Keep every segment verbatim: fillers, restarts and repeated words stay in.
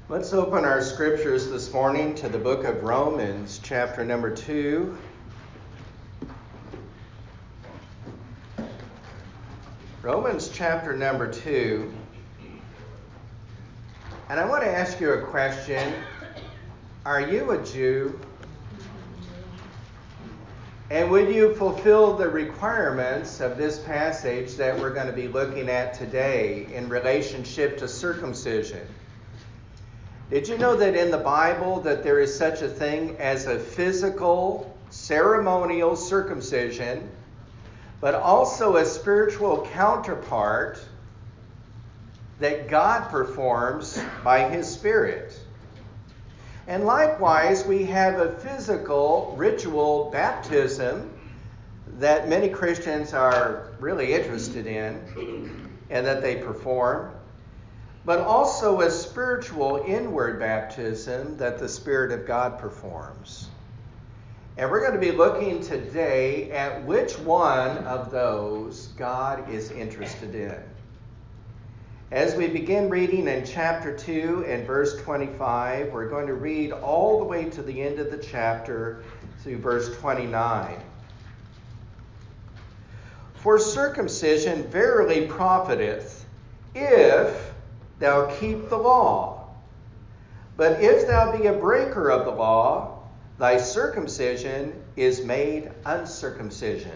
Let's open our scriptures this morning to the book of Romans, chapter number two. Romans chapter number two. And I want to ask you a question. Are you a Jew? And would you fulfill the requirements of this passage that we're going to be looking at today in relationship to circumcision? Did you know that in the Bible that there is such a thing as a physical, ceremonial circumcision, but also a spiritual counterpart that God performs by His Spirit? And likewise, we have a physical ritual baptism that many Christians are really interested in and that they perform, but also a spiritual inward baptism that the Spirit of God performs. And we're going to be looking today at which one of those God is interested in. As we begin reading in chapter two and verse twenty-five, we're going to read all the way to the end of the chapter through verse twenty-nine. For circumcision verily profiteth, if thou keep the law. But if thou be a breaker of the law, thy circumcision is made uncircumcision.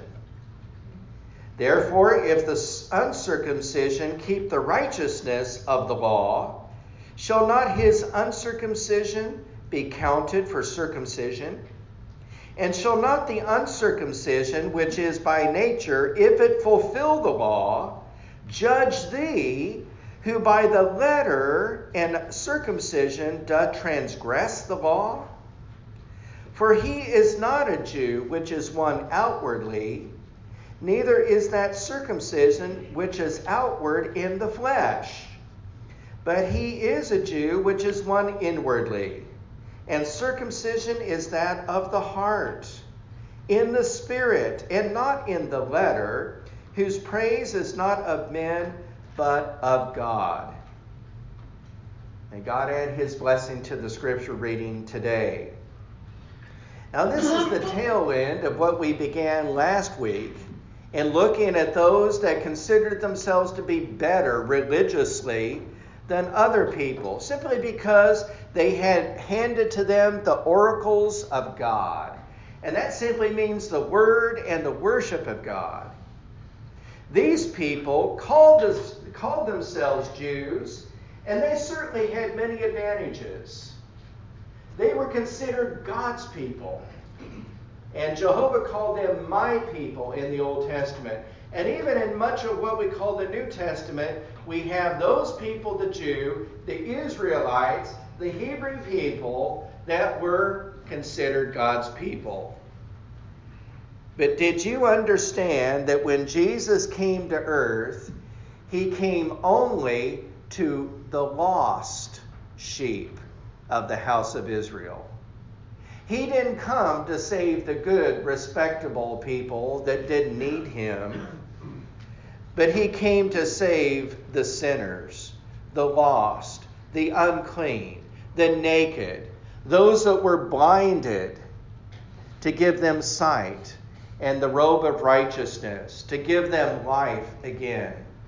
Therefore, if the uncircumcision keep the righteousness of the law, shall not his uncircumcision be counted for circumcision? And shall not the uncircumcision, which is by nature, if it fulfill the law, judge thee, who by the letter and circumcision doth transgress the law? For he is not a Jew, which is one outwardly, neither is that circumcision which is outward in the flesh. But he is a Jew, which is one inwardly. And circumcision is that of the heart, in the spirit, and not in the letter, whose praise is not of men, but of God. May God add His blessing to the scripture reading today. Now, this is the tail end of what we began last week in looking at those that considered themselves to be better religiously than other people, simply because they had handed to them the oracles of God. And that simply means the word and the worship of God. These people called, us, called themselves Jews, and they certainly had many advantages. They were considered God's people. And Jehovah called them my people in the Old Testament. And even in much of what we call the New Testament, we have those people, the Jew, the Israelites, the Hebrew people, that were considered God's people. But did you understand that when Jesus came to earth, He came only to the lost sheep of the house of Israel? He didn't come to save the good, respectable people that didn't need Him, but He came to save the sinners, the lost, the unclean, the naked, those that were blinded, to give them sight and the robe of righteousness, to give them life again.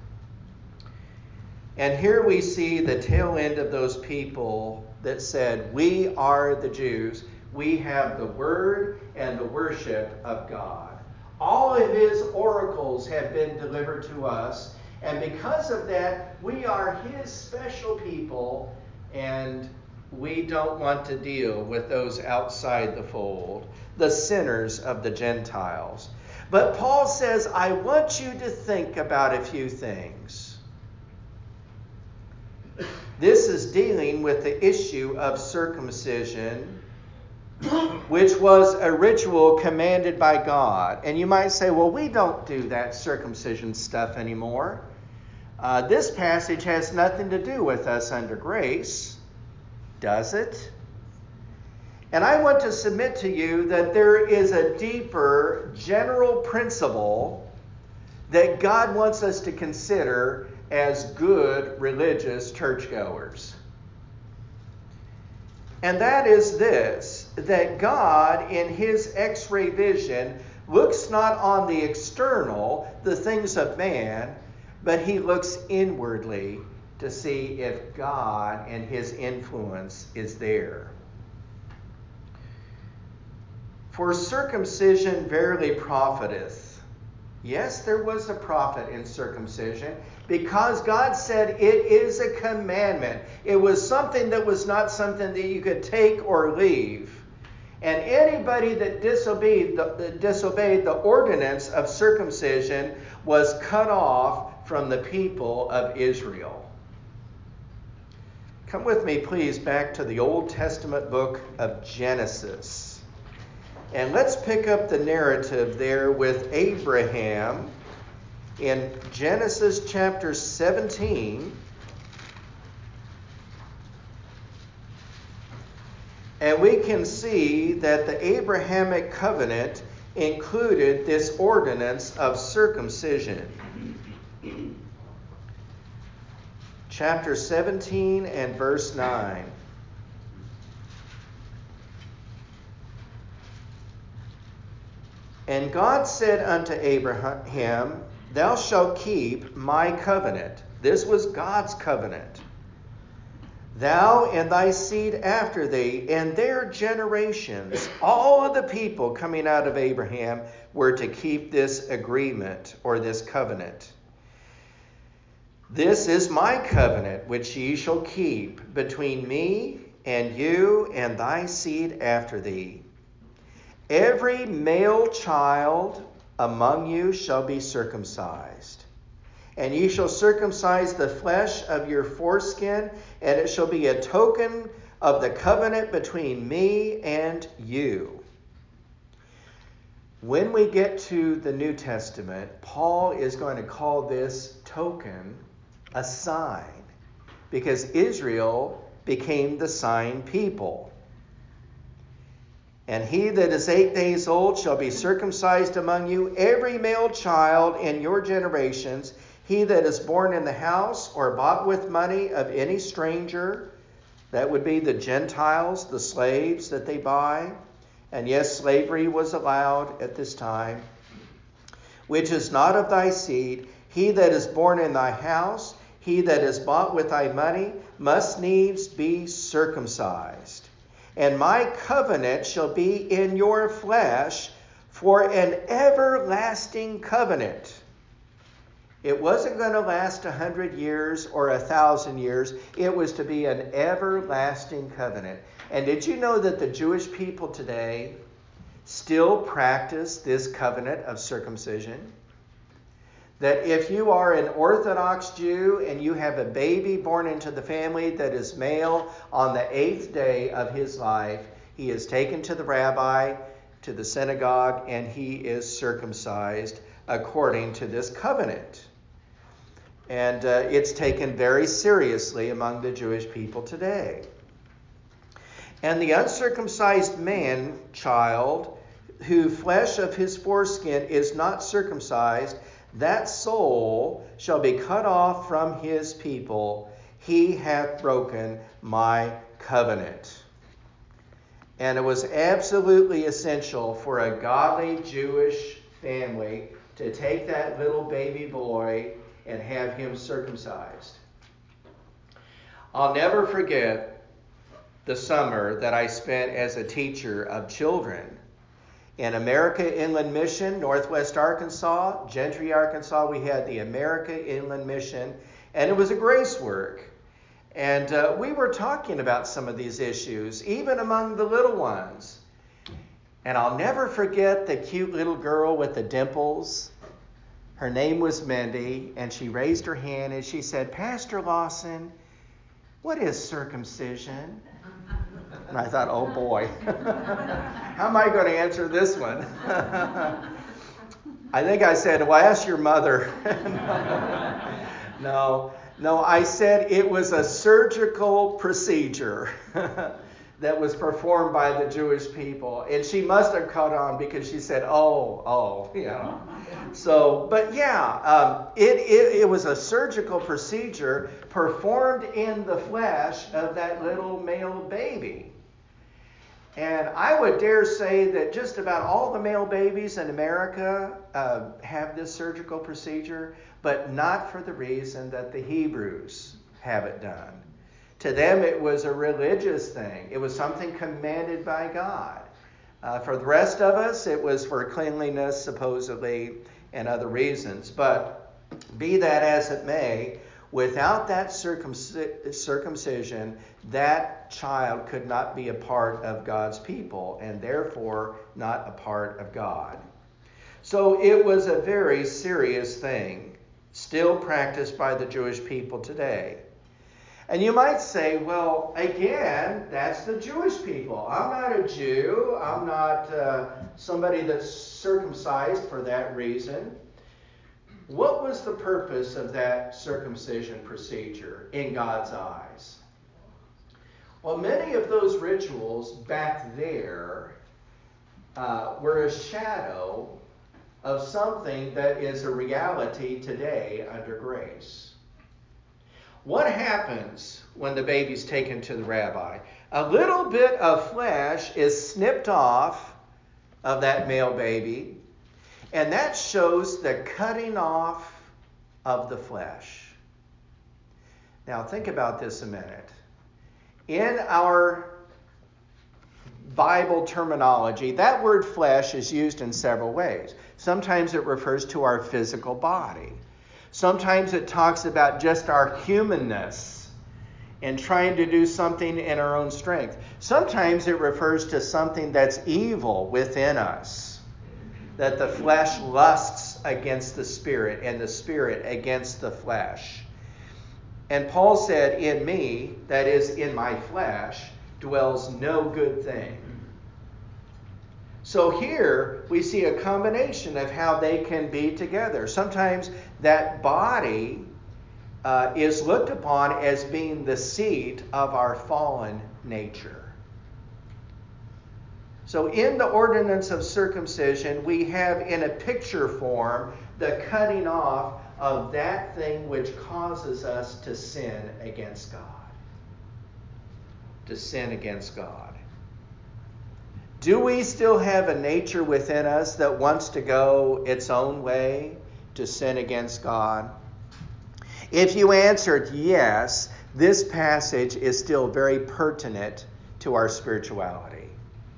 And here we see the tail end of those people that said, we are the Jews. We have the word and the worship of God. All of His oracles have been delivered to us. And because of that, we are His special people. And we don't want to deal with those outside the fold, the sinners of the Gentiles. But Paul says, I want you to think about a few things. This is dealing with the issue of circumcision, which was a ritual commanded by God. And you might say, well, we don't do that circumcision stuff anymore. Uh, this passage has nothing to do with us under grace. Does it? And I want to submit to you that there is a deeper general principle that God wants us to consider as good religious churchgoers. And that is this, that God, in his x-ray vision, looks not on the external, the things of man, but he looks inwardly to see if God and his influence is there. For circumcision verily profiteth. Yes, there was a profit in circumcision because God said it is a commandment. It was something that was not something that you could take or leave. And anybody that disobeyed the, disobeyed the ordinance of circumcision was cut off from the people of Israel. Come with me, please, back to the Old Testament book of Genesis. And let's pick up the narrative there with Abraham in Genesis chapter seventeen. And we can see that the Abrahamic covenant included this ordinance of circumcision. Chapter seventeen and verse nine. And God said unto Abraham, Thou shalt keep my covenant. This was God's covenant. Thou and thy seed after thee, and their generations, all of the people coming out of Abraham, were to keep this agreement or this covenant. This is my covenant which ye shall keep between me and you and thy seed after thee. Every male child among you shall be circumcised. And ye shall circumcise the flesh of your foreskin, and it shall be a token of the covenant between me and you. When we get to the New Testament, Paul is going to call this token a sign, because Israel became the sign people. And he that is eight days old shall be circumcised among you, every male child in your generations, he that is born in the house or bought with money of any stranger. That would be the Gentiles, the slaves that they buy. And yes, slavery was allowed at this time. Which is not of thy seed, he that is born in thy house, he that is bought with thy money, must needs be circumcised. And my covenant shall be in your flesh for an everlasting covenant. It wasn't going to last a hundred years or a thousand years. It was to be an everlasting covenant. And did you know that the Jewish people today still practice this covenant of circumcision? That if you are an Orthodox Jew and you have a baby born into the family that is male, on the eighth day of his life, he is taken to the rabbi, to the synagogue, and he is circumcised according to this covenant. And uh, it's taken very seriously among the Jewish people today. And the uncircumcised man child, who flesh of his foreskin is not circumcised, that soul shall be cut off from his people. He hath broken my covenant. And it was absolutely essential for a godly Jewish family to take that little baby boy and have him circumcised. I'll never forget the summer that I spent as a teacher of children in America Inland Mission, Northwest Arkansas, Gentry, Arkansas. We had the America Inland Mission, and it was a grace work. And uh, we were talking about some of these issues, even among the little ones. And I'll never forget the cute little girl with the dimples. Her name was Mindy, and she raised her hand and she said, Pastor Lawson, what is circumcision? And I thought, oh boy, how am I going to answer this one? I think I said, well, ask your mother. no, no, I said it was a surgical procedure that was performed by the Jewish people. And she must have caught on because she said, oh, oh, you know. So, but yeah, um, it, it, it was a surgical procedure performed in the flesh of that little male baby. And I would dare say that just about all the male babies in America uh, have this surgical procedure, but not for the reason that the Hebrews have it done. To them, it was a religious thing. It was something commanded by God. Uh, for the rest of us, it was for cleanliness, supposedly, and other reasons. But be that as it may, without that circumc- circumcision, that child could not be a part of God's people, and therefore not a part of God. So it was a very serious thing, still practiced by the Jewish people today. And you might say, well, again, that's the Jewish people. I'm not a Jew. I'm not uh, somebody that's circumcised for that reason. What was the purpose of that circumcision procedure in God's eyes? Well, many of those rituals back there uh, were a shadow of something that is a reality today under grace. What happens when the baby's taken to the rabbi? A little bit of flesh is snipped off of that male baby, and that shows the cutting off of the flesh. Now think about this a minute. In our Bible terminology, that word flesh is used in several ways. Sometimes it refers to our physical body. Sometimes it talks about just our humanness and trying to do something in our own strength. Sometimes it refers to something that's evil within us, that the flesh lusts against the spirit and the spirit against the flesh. And Paul said, in me, that is in my flesh, dwells no good thing. So here we see a combination of how they can be together. Sometimes that body uh, is looked upon as being the seat of our fallen nature. So in the ordinance of circumcision, we have in a picture form the cutting off of that thing which causes us to sin against God. To sin against God. Do we still have a nature within us that wants to go its own way, to sin against God? If you answered yes, this passage is still very pertinent to our spirituality.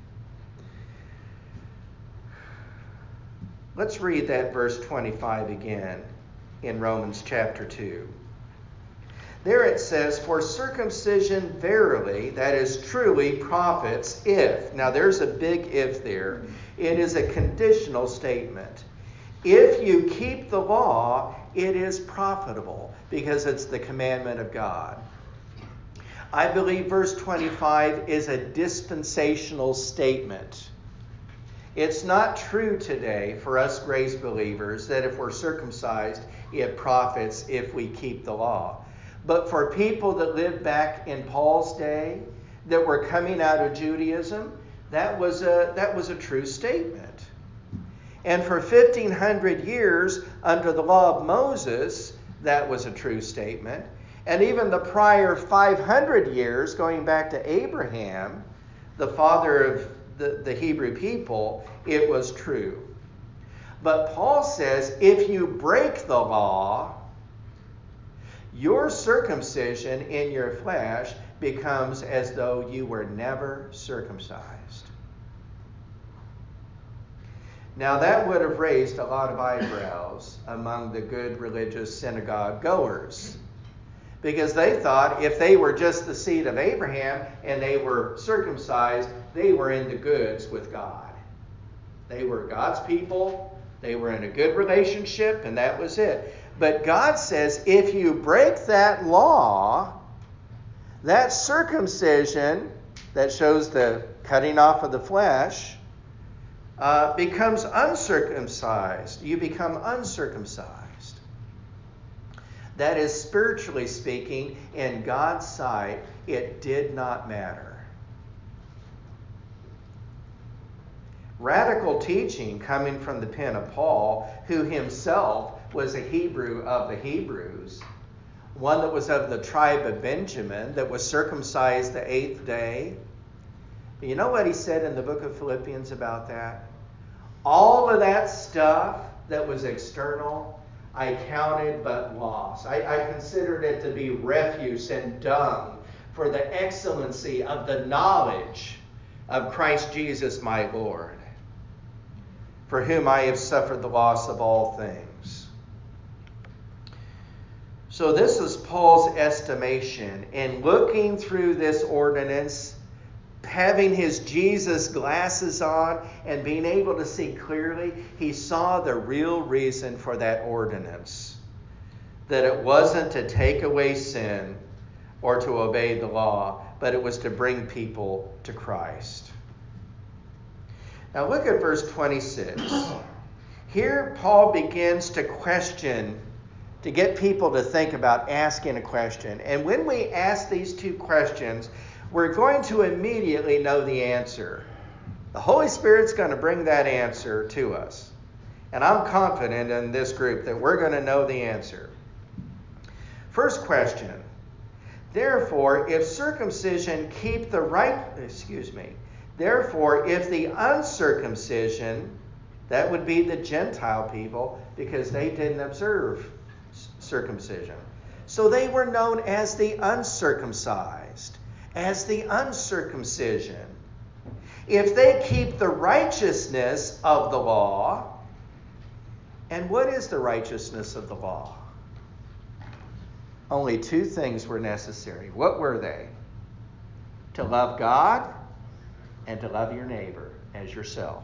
Let's read that verse twenty-five again in Romans chapter two. There it says, for circumcision verily, that is truly, profits if. Now there's a big if there. It is a conditional statement. If you keep the law, it is profitable because it's the commandment of God. I believe verse twenty-five is a dispensational statement. It's not true today for us grace believers that if we're circumcised, it profits if we keep the law. But for people that lived back in Paul's day, that were coming out of Judaism, that was a, that was a true statement. And for fifteen hundred years under the law of Moses, that was a true statement. And even the prior five hundred years, going back to Abraham, the father of the, the Hebrew people, it was true. But Paul says, if you break the law, your circumcision in your flesh becomes as though you were never circumcised. Now that would have raised a lot of eyebrows among the good religious synagogue goers, because they thought if they were just the seed of Abraham and they were circumcised, they were in the goods with God. They were God's people, they were in a good relationship, and that was it. But God says if you break that law, that circumcision that shows the cutting off of the flesh uh, becomes uncircumcised. You become uncircumcised. That is, spiritually speaking, in God's sight, it did not matter. Radical teaching coming from the pen of Paul, who himself was a Hebrew of the Hebrews, one that was of the tribe of Benjamin, that was circumcised the eighth day, But you know what he said in the book of Philippians about that? All of that stuff that was external, I counted but loss. I, I considered it to be refuse and dung for the excellency of the knowledge of Christ Jesus my Lord, for whom I have suffered the loss of all things. So this is Paul's estimation. In looking through this ordinance, having his Jesus glasses on and being able to see clearly, he saw the real reason for that ordinance. That it wasn't to take away sin or to obey the law, but it was to bring people to Christ. Now look at verse twenty-six. Here Paul begins to question, to get people to think about asking a question. And when we ask these two questions, we're going to immediately know the answer. The Holy Spirit's going to bring that answer to us. And I'm confident in this group that we're going to know the answer. First question. Therefore, if circumcision keep the right, excuse me, therefore, if the uncircumcision, that would be the Gentile people, because they didn't observe circumcision. So they were known as the uncircumcised, as the uncircumcision. If they keep the righteousness of the law, and what is the righteousness of the law? Only two things were necessary. What were they? To love God and to love your neighbor as yourself.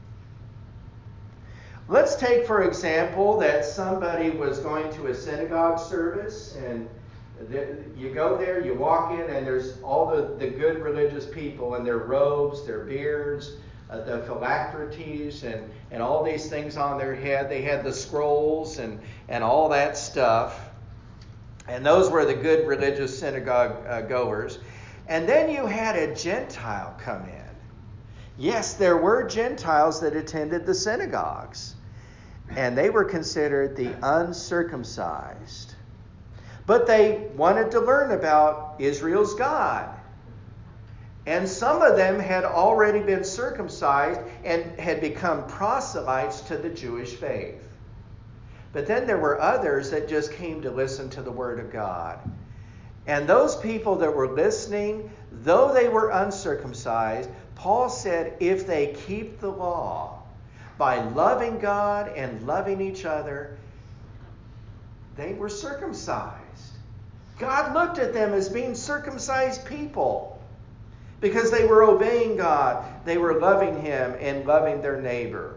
Let's take, for example, that somebody was going to a synagogue service, and you go there, you walk in, and there's all the, the good religious people in their robes, their beards, uh, the phylacteries, and, and all these things on their head. They had the scrolls and, and all that stuff. And those were the good religious synagogue uh, goers. And then you had a Gentile come in. Yes, there were Gentiles that attended the synagogues, and they were considered the uncircumcised. But they wanted to learn about Israel's God. And some of them had already been circumcised and had become proselytes to the Jewish faith. But then there were others that just came to listen to the Word of God. And those people that were listening, though they were uncircumcised, Paul said if they keep the law by loving God and loving each other, they were circumcised. God looked at them as being circumcised people because they were obeying God. They were loving Him and loving their neighbor.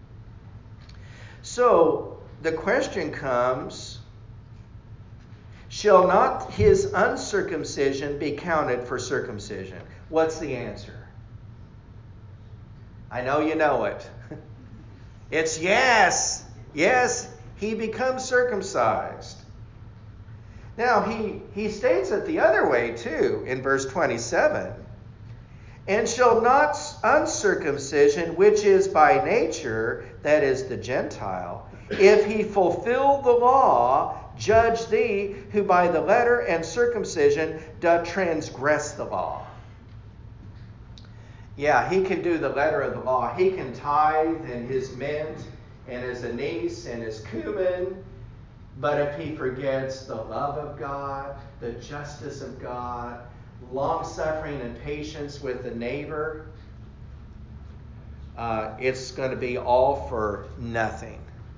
So the question comes, shall not his uncircumcision be counted for circumcision? What's the answer? I know you know it. It's yes. Yes, he becomes circumcised. Now, he, he states it the other way, too, in verse twenty-seven. And shall not uncircumcision, which is by nature, that is the Gentile, if he fulfill the law, judge thee, who by the letter and circumcision doth transgress the law? Yeah, he can do the letter of the law. He can tithe and his mint and his anise and his cumin. But if he forgets the love of God, the justice of God, long-suffering and patience with the neighbor, uh, it's going to be all for nothing.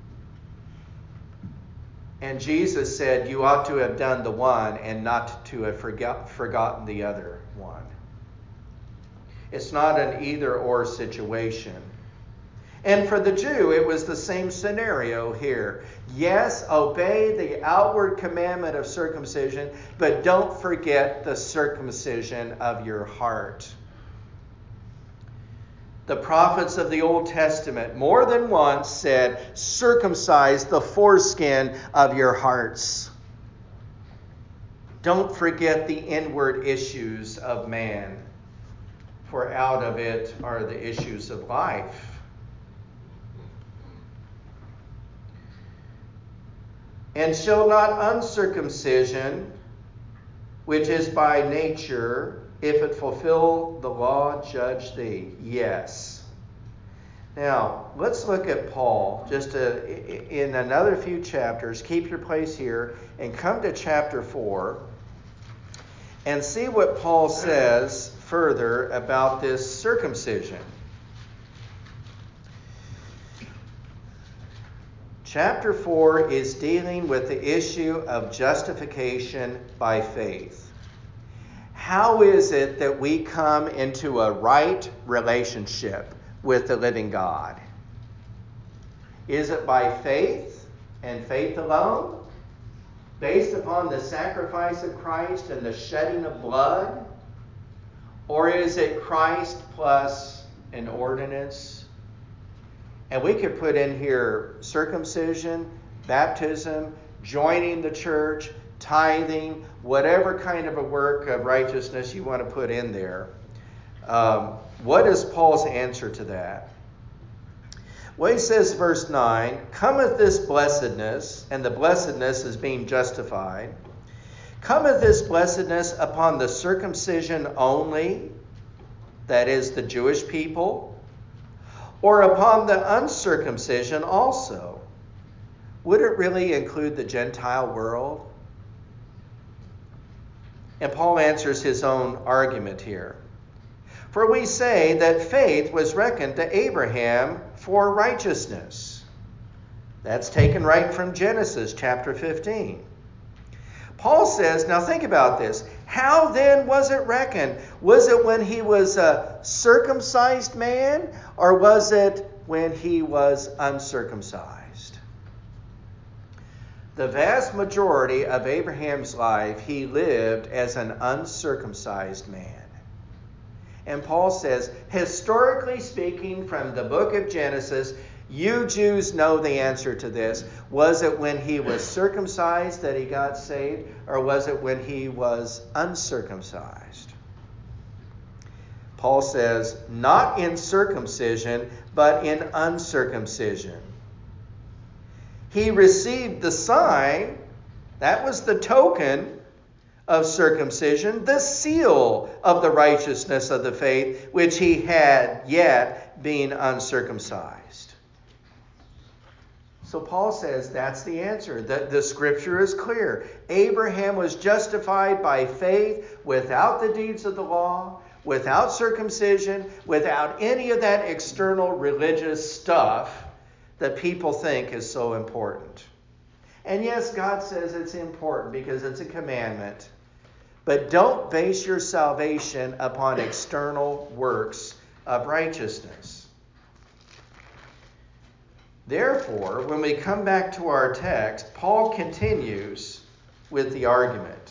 And Jesus said you ought to have done the one and not to have forgot, forgotten the other one. It's not an either-or situation. And for the Jew, it was the same scenario here. Yes, obey the outward commandment of circumcision, but don't forget the circumcision of your heart. The prophets of the Old Testament more than once said, circumcise the foreskin of your hearts. Don't forget the inward issues of man, for out of it are the issues of life. And shall not uncircumcision, which is by nature, if it fulfill the law, judge thee. Yes. Now, let's look at Paul just to, in another few chapters. Keep your place here and come to chapter four and see what Paul says further about this circumcision. Chapter four is dealing with the issue of justification by faith. How is it that we come into a right relationship with the living God? Is it by faith and faith alone, based upon the sacrifice of Christ and the shedding of blood? Or is it Christ plus an ordinance? And we could put in here circumcision, baptism, joining the church, tithing, whatever kind of a work of righteousness you want to put in there. Um, what is Paul's answer to that? Well, he says, verse nine, cometh this blessedness, and the blessedness is being justified, cometh this blessedness upon the circumcision only, that is the Jewish people, or upon the uncircumcision also? Would it really include the Gentile world? And Paul answers his own argument here. For we say that faith was reckoned to Abraham for righteousness. That's taken right from Genesis chapter fifteen. Paul says, now think about this. How then was it reckoned? Was it when he was a circumcised man, or was it when he was uncircumcised? The vast majority of Abraham's life, he lived as an uncircumcised man. And Paul says, historically speaking, from the book of Genesis, you Jews know the answer to this. Was it when he was circumcised that he got saved, or was it when he was uncircumcised? Paul says, not in circumcision, but in uncircumcision. He received the sign, that was the token of circumcision, the seal of the righteousness of the faith, which he had yet being uncircumcised. So Paul says that's the answer. The, the scripture is clear. Abraham was justified by faith without the deeds of the law, without circumcision, without any of that external religious stuff that people think is so important. And yes, God says it's important because it's a commandment. But don't base your salvation upon external works of righteousness. Therefore, when we come back to our text, Paul continues with the argument.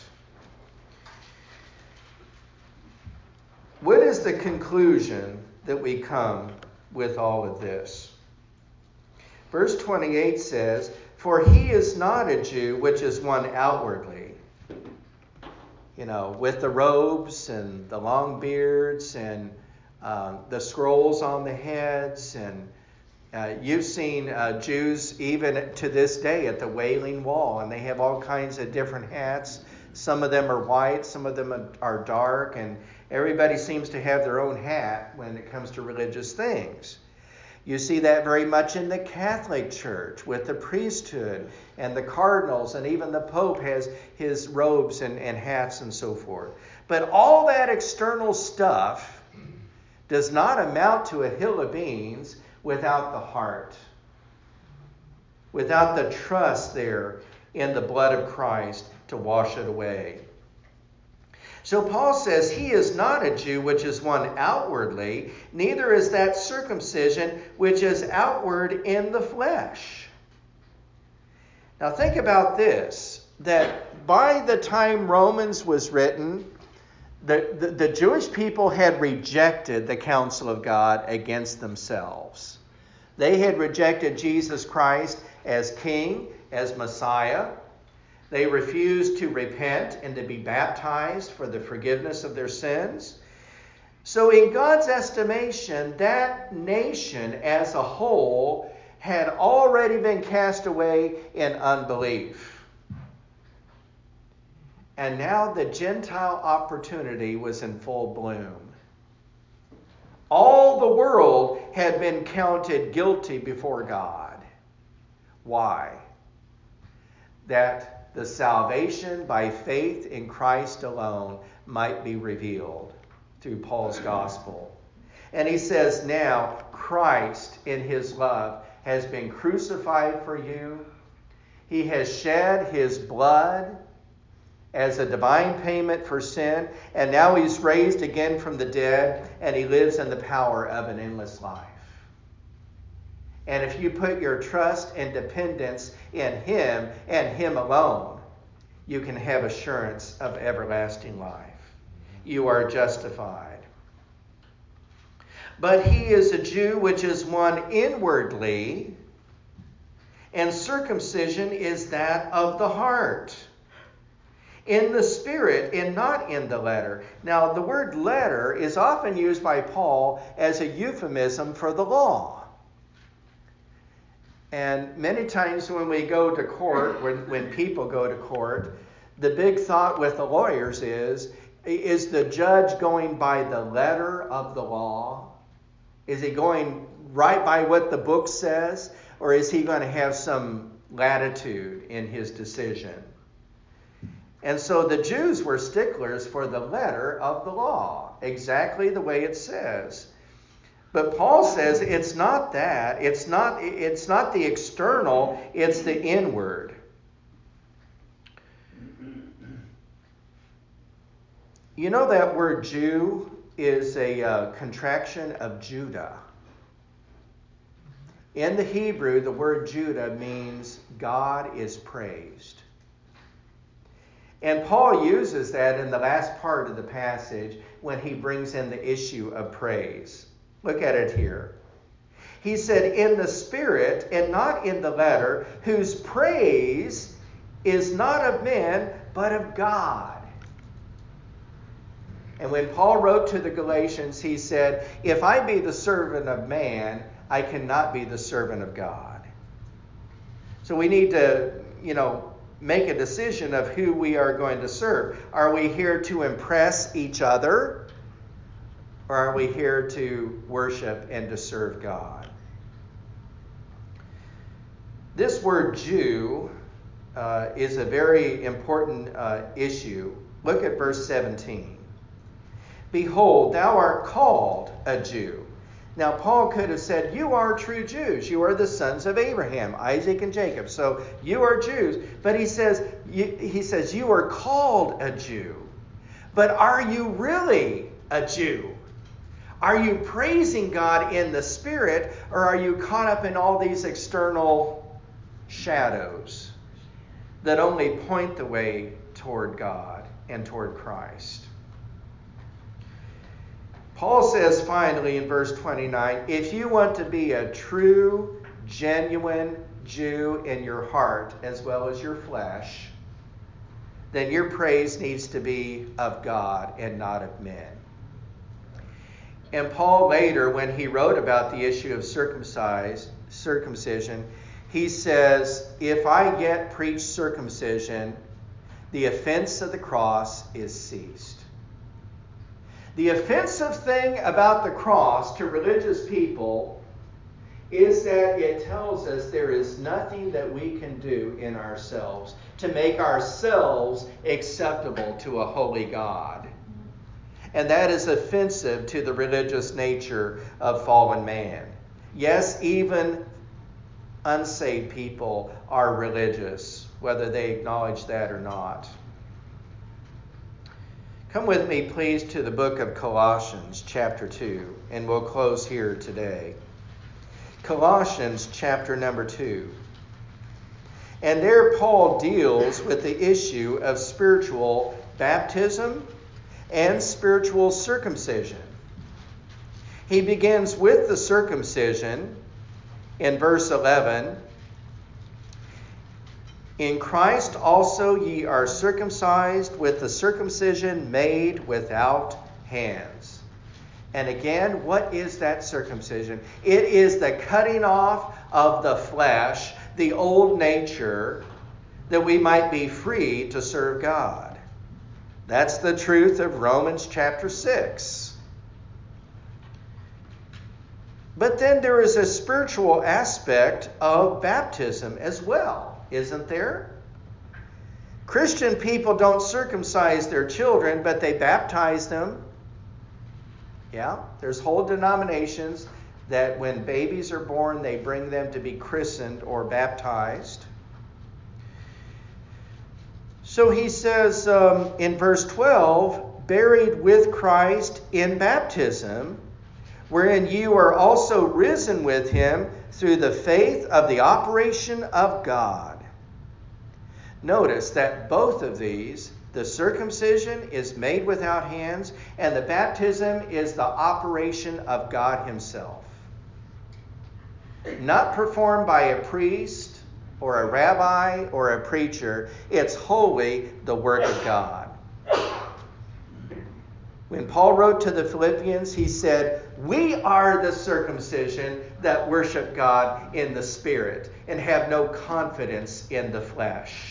What is the conclusion that we come with all of this? Verse twenty-eight says, for he is not a Jew, which is one outwardly. You know, with the robes and the long beards and um, the scrolls on the heads. And uh, you've seen uh, Jews even to this day at the Wailing Wall, and they have all kinds of different hats. Some of them are white, some of them are dark, and everybody seems to have their own hat when it comes to religious things. You see that very much in the Catholic Church with the priesthood and the cardinals, and even the Pope has his robes and, and hats and so forth. But all that external stuff does not amount to a hill of beans without the heart, without the trust there in the blood of Christ to wash it away. So Paul says he is not a Jew, which is one outwardly, neither is that circumcision, which is outward in the flesh. Now think about this, that by the time Romans was written, the, the, the Jewish people had rejected the counsel of God against themselves. They had rejected Jesus Christ as King, as Messiah. They refused to repent and to be baptized for the forgiveness of their sins. So in God's estimation, that nation as a whole had already been cast away in unbelief. And now the Gentile opportunity was in full bloom. All the world had been counted guilty before God. Why? That the salvation by faith in Christ alone might be revealed through Paul's gospel. And he says now, Christ in his love has been crucified for you. He has shed his blood as a divine payment for sin, and now he's raised again from the dead, and he lives in the power of an endless life. And if you put your trust and dependence in him and him alone, you can have assurance of everlasting life. You are justified. But he is a Jew which is one inwardly, and circumcision is that of the heart, in the spirit and not in the letter. Now, the word letter is often used by Paul as a euphemism for the law. And many times when we go to court, when, when people go to court, the big thought with the lawyers is, is the judge going by the letter of the law? Is he going right by what the book says? Or is he going to have some latitude in his decision? And so the Jews were sticklers for the letter of the law, exactly the way it says. But Paul says it's not that. It's not, it's not the external, it's the inward. You know that word Jew is a uh, contraction of Judah. In the Hebrew, the word Judah means God is praised. And Paul uses that in the last part of the passage when he brings in the issue of praise. Look at it here. He said, in the spirit and not in the letter, whose praise is not of men, but of God. And when Paul wrote to the Galatians, he said, if I be the servant of man, I cannot be the servant of God. So we need to, you know, make a decision of who we are going to serve. Are we here to impress each other? Or are we here to worship and to serve God? This word Jew uh, is a very important uh, issue. Look at verse seventeen. Behold, thou art called a Jew. Now, Paul could have said, you are true Jews. You are the sons of Abraham, Isaac, and Jacob. So you are Jews. But he says, you, he says, you are called a Jew. But are you really a Jew? Are you praising God in the spirit, or are you caught up in all these external shadows that only point the way toward God and toward Christ? Paul says finally in verse twenty-nine, if you want to be a true, genuine Jew in your heart as well as your flesh, then your praise needs to be of God and not of men. And Paul later, when he wrote about the issue of circumcise, circumcision, he says, if I yet preach circumcision, the offense of the cross is ceased. The offensive thing about the cross to religious people is that it tells us there is nothing that we can do in ourselves to make ourselves acceptable to a holy God. And that is offensive to the religious nature of fallen man. Yes, even unsaved people are religious, whether they acknowledge that or not. Come with me, please, to the book of Colossians, chapter two, and we'll close here today. Colossians, chapter number two. And there Paul deals with the issue of spiritual baptism and spiritual circumcision. He begins with the circumcision in verse eleven. In Christ also ye are circumcised with the circumcision made without hands. And again, what is that circumcision? It is the cutting off of the flesh, the old nature, that we might be free to serve God. That's the truth of Romans chapter six. But then there is a spiritual aspect of baptism as well, isn't there? Christian people don't circumcise their children, but they baptize them. Yeah, there's whole denominations that when babies are born, they bring them to be christened or baptized. So he says um, in verse twelve, buried with Christ in baptism, wherein you are also risen with him through the faith of the operation of God. Notice that both of these, the circumcision is made without hands, and the baptism is the operation of God himself. Not performed by a priest or a rabbi or a preacher. It's wholly the work of God. When Paul wrote to the Philippians, he said, we are the circumcision that worship God in the Spirit and have no confidence in the flesh.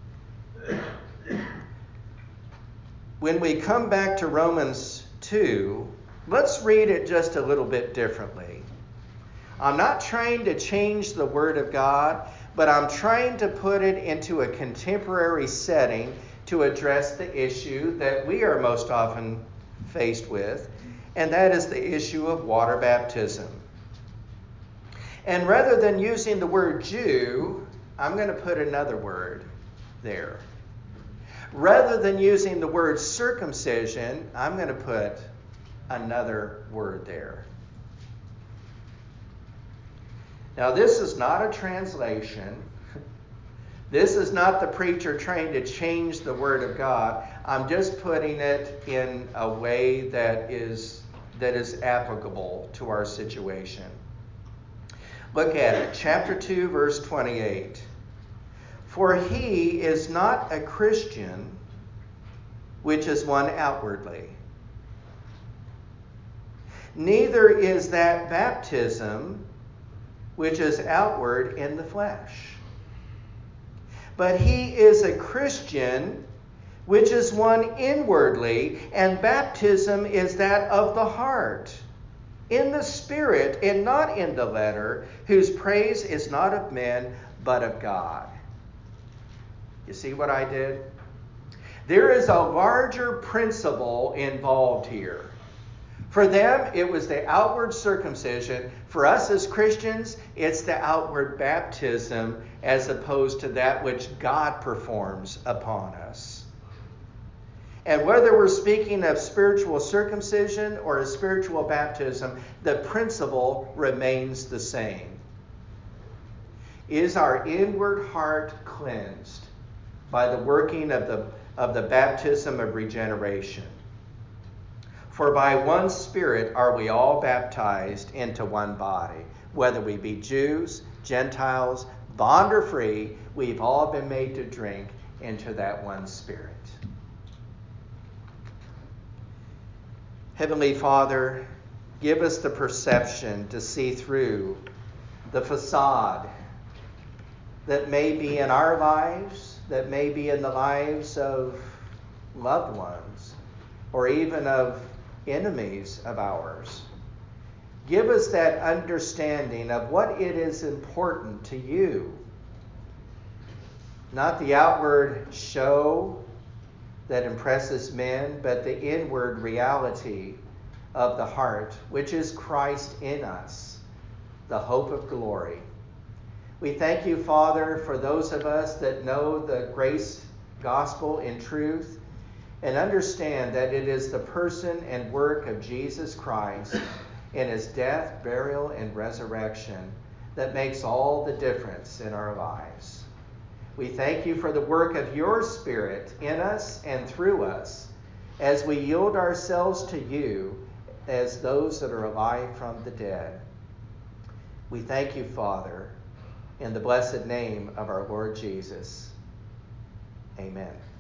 When we come back to Romans two, let's read it just a little bit differently. I'm not trying to change the Word of God, but I'm trying to put it into a contemporary setting to address the issue that we are most often faced with, and that is the issue of water baptism. And rather than using the word Jew, I'm going to put another word there. Rather than using the word circumcision, I'm going to put another word there. Now, this is not a translation. This is not the preacher trying to change the Word of God. I'm just putting it in a way that is, that is applicable to our situation. Look at it. Chapter two, verse twenty-eight. For he is not a Christian, which is one outwardly. Neither is that baptism, which is outward in the flesh. But he is a Christian, which is one inwardly, and baptism is that of the heart, in the Spirit, and not in the letter, whose praise is not of men, but of God. You see what I did? There is a larger principle involved here. For them, it was the outward circumcision. For us as Christians, it's the outward baptism as opposed to that which God performs upon us. And whether we're speaking of spiritual circumcision or a spiritual baptism, the principle remains the same. Is our inward heart cleansed by the working of the, of the baptism of regeneration? For by one Spirit are we all baptized into one body. Whether we be Jews, Gentiles, bond or free, we've all been made to drink into that one Spirit. Heavenly Father, give us the perception to see through the facade that may be in our lives, that may be in the lives of loved ones, or even of enemies of ours. Give us that understanding of what it is important to you. Not the outward show that impresses men, but the inward reality of the heart, which is Christ in us, the hope of glory. We thank you, Father, for those of us that know the grace gospel in truth, and understand that it is the person and work of Jesus Christ in his death, burial, and resurrection that makes all the difference in our lives. We thank you for the work of your Spirit in us and through us as we yield ourselves to you as those that are alive from the dead. We thank you, Father, in the blessed name of our Lord Jesus. Amen.